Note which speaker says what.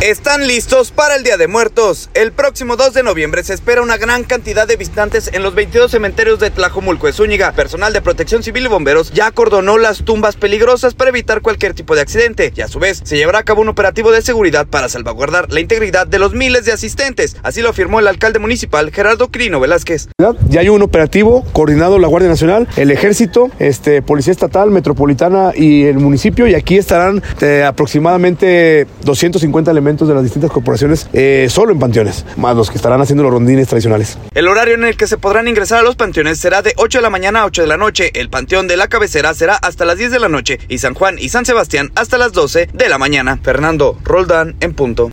Speaker 1: Están listos para el Día de Muertos. El próximo 2 de noviembre se espera una gran cantidad de visitantes en los 22 cementerios de Tlajomulco de Zúñiga. Personal de Protección Civil y bomberos ya acordonó las tumbas peligrosas para evitar cualquier tipo de accidente, y a su vez se llevará a cabo un operativo de seguridad para salvaguardar la integridad de los miles de asistentes. Así lo afirmó el alcalde municipal, Gerardo Quirino Velázquez.
Speaker 2: Ya hay un operativo coordinado la Guardia Nacional, el Ejército, Policía Estatal, Metropolitana y el municipio, y aquí estarán aproximadamente 250 elementos de las distintas corporaciones solo en panteones, más los que estarán haciendo los rondines tradicionales.
Speaker 1: El horario en el que se podrán ingresar a los panteones será de 8 de la mañana a 8 de la noche. El panteón de la cabecera será hasta las 10 de la noche y San Juan y San Sebastián hasta las 12 de la mañana. Fernando Roldán en punto.